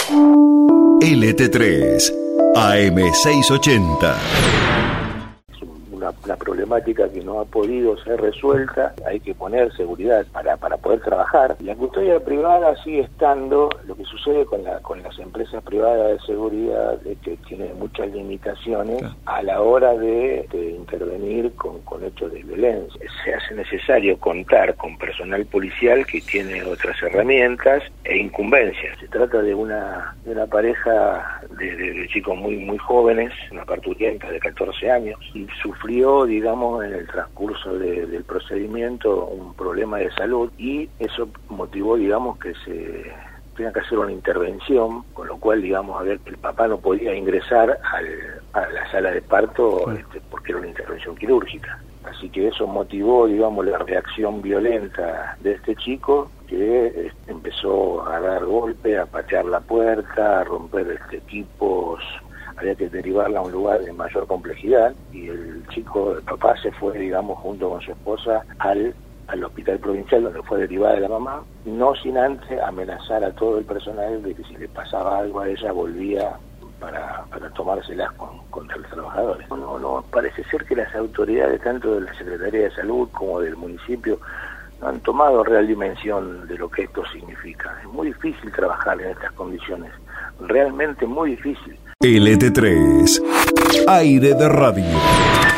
LT3 AM680. Una problemática que no ha podido ser resuelta. Hay que poner seguridad para poder trabajar. La custodia privada sigue estando. Lo que sucede con las empresas privadas de seguridad es que tienen muchas limitaciones a la hora de intervenir con hechos de violencia. Se hace necesario contar con personal policial que tiene otras herramientas e incumbencias. Se trata de una pareja de chicos muy jóvenes, una parturienta de 14 años, y sufrió, digamos, en el transcurso del procedimiento un problema de salud, y eso motivó, digamos, que se tenga que hacer una intervención, con lo cual, digamos, a ver, el papá no podía ingresar a la sala de parto porque era una intervención quirúrgica. Así que eso motivó, digamos, la reacción violenta de este chico, que empezó a dar golpe, a patear la puerta, a romper equipos. Había que derivarla a un lugar de mayor complejidad, y el papá se fue, digamos, junto con su esposa al hospital provincial, donde fue derivada la mamá, no sin antes amenazar a todo el personal de que si le pasaba algo a ella volvía para tomárselas contra los trabajadores. No, parece ser que las autoridades, tanto de la Secretaría de Salud como del municipio, no han tomado real dimensión de lo que esto significa. Es muy difícil trabajar en estas condiciones, realmente muy difícil. LT3, aire de radio.